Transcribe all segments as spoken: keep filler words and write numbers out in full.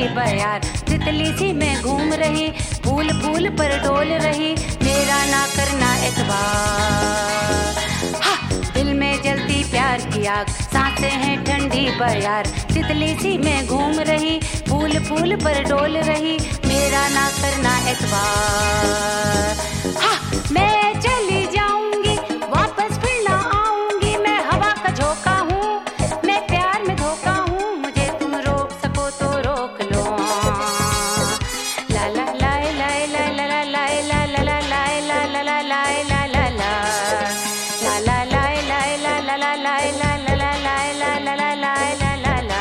ठंडी बयार, तितली सी मैं घूम रही, फूल फूल पर डोल रही, मेरा ना करना एतबार। हाँ, दिल में जलती प्यार की आग, सांसें हैं ठंडी बयार, तितली सी मैं घूम रही, फूल फूल पर डोल रही, मेरा ना करना एतबार। हाँ, मैं चली जाऊंगी, वापस फिर ना आऊंगी, मैं हवा का झोंका हूँ, मैं प्यार में धोखा हूँ, मुझे तुम रोक सको तो रोक लो। ला ला लाए लाए ला ला ला लाए ला ला ला लाए ला ला ला लाए ला ला ला ला ला लाए लाए ला ला ला लाए ला ला ला लाए ला ला ला लाए ला ला ला।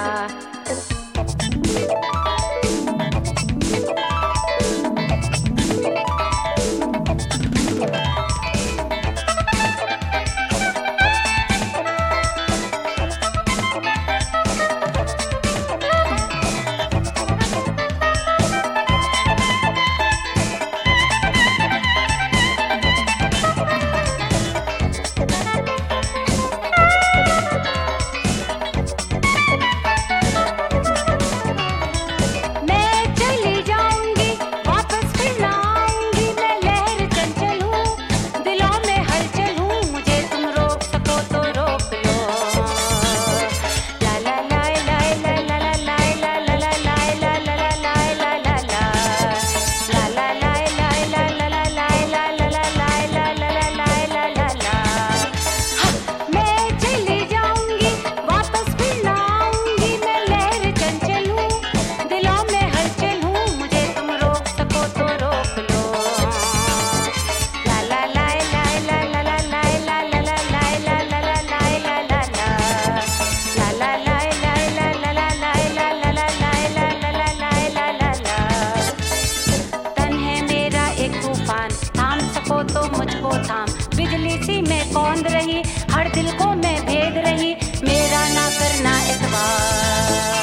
तो मुझको थाम, बिजली सी मैं कौंध रही, हर दिल को मैं भेद रही, मेरा ना करना एतबार।